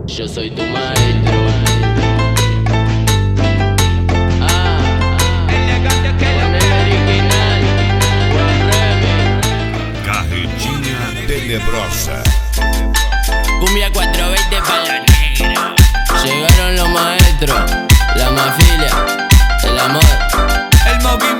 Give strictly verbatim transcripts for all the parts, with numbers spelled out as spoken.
Yo soy tu maestro. Ah, Elegante que con lo el original. Buen remix. Carretinha Tenebrosa. Cumbia cuatro veinte pa' la negra. Llegaron los maestros, la mafilia, el amor. el movimiento.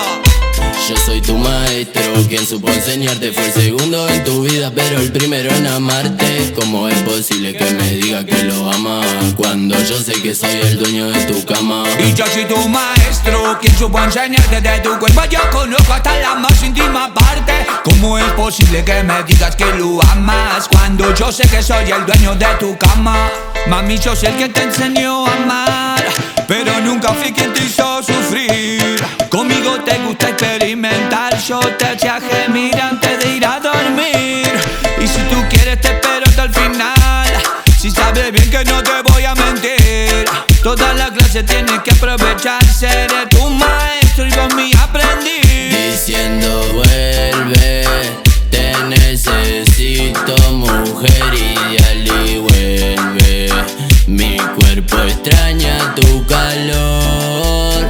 Yo soy tu maestro, quien supo enseñarte. Fue el segundo en tu vida, pero el primero en amarte. ¿Cómo es posible que me diga que lo ama cuando yo sé que soy el dueño de tu cama? Y yo soy tu maestro, quien supo enseñarte de tu cuerpo. Yo conozco hasta la más íntima parte. ¿Cómo es posible que me digas que lo amas cuando yo sé que soy el dueño de tu cama? Mami, yo soy el que te enseñó a amar, pero nunca fui quien te hizo sufrir. Conmigo te gusta experimentar, yo te eché gemir antes de ir a dormir. Y si tú quieres te espero hasta el final, si sabes bien que no te voy a mentir. Toda la clase tienes que aprovechar, seré tu maestro y vos mi aprendiz. Diciendo vuelve, te necesito, mujer ideal, y vuelve. Mi cuerpo extraña tu calor.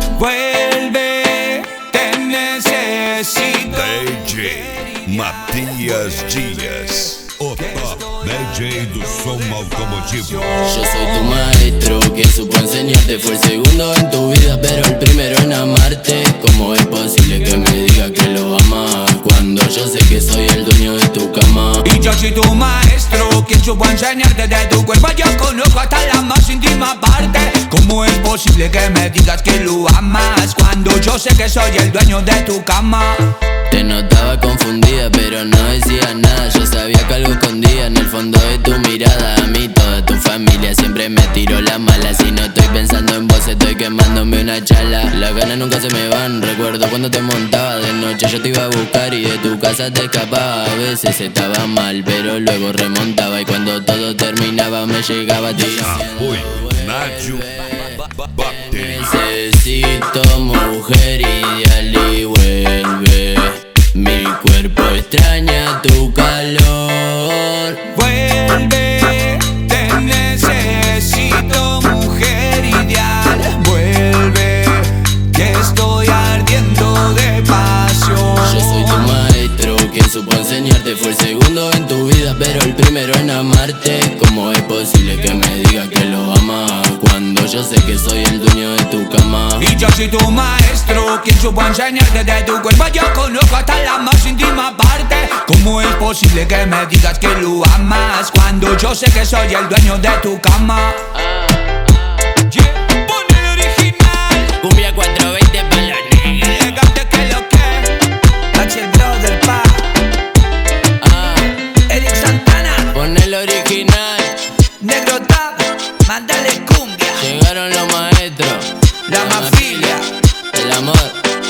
Vuelve, te necesito. D J Matias Dias. O top D J do som automotivo. Yo soy tu maestro, quien supo enseñarte. Fue el segundo en tu vida, pero el primero en amarte. ¿Cómo es posible que me diga que lo ama cuando yo sé que soy el dueño de tu cama? Y yo soy tu maestro, quien supo enseñarte de tu cuerpo. Yo conozco hasta la más íntima parte. ¿Cómo es posible que me digas que lo amas cuando yo sé que soy el dueño de tu cama? Te notaba confundida, pero no decía nada. Yo sabía que algo escondía en el fondo de tu mirada. A mí toda tu familia siempre me tiró la mala. Si no estoy pensando en vos, estoy quemándome una chala. Las ganas nunca se me van. Recuerdo cuando te montaba de noche, yo te iba a buscar y de tu casa te escapaba. A veces estaba mal, pero luego remontaba. Y cuando todo terminaba me llegaba a ti. Apoio Nádio Bateria. Necesito, mujer ideal, y vuelve. Mi cuerpo extraña tu calor. Vuelve, te necesito, mujer ideal. Vuelve, que estoy ardiendo de pasión. Yo soy tu maestro, quien supo enseñarte. Fue el segundo en tu vida, pero el primero en amarte. ¿Cómo es posible que me diga que lo ama cuando yo sé que soy el dueño de tu cama? Y yo soy tu maestro, quien supo enseñarte de tu cuerpo. Yo conozco hasta la más íntima parte. ¿Cómo es posible que me digas que lo amas cuando yo sé que soy el dueño de tu cama? Yeah, pon el original. Cumbia cuatro veinte pa' la negra. Elegante que lo que H el brother pa Ah, Eric Santana, pon el original. Negro Tab, mándale cumbia. Llegaron los maestros, La mafilia. el amor.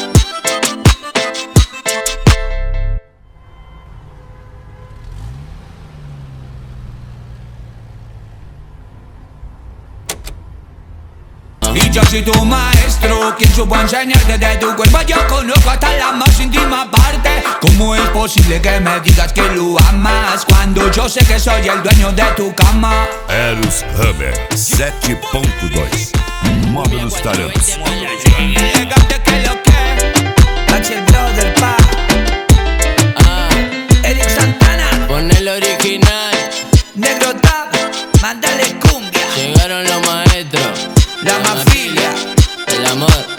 Y yo soy tu maestro, quien supo enseñarte de tu cuerpo. Yo conozco hasta la más íntima parte. ¿Cómo es posible que me digas que lo amas cuando yo sé que soy el dueño de tu cama? Eros Hammer sete ponto dois. Módulos Talentos. Elegante que lo que H el brother pa Ah, Eric Santana, pon el original. Negro Tab, mándale cumbia. Llegaron los maestros, La mafilia. el amor.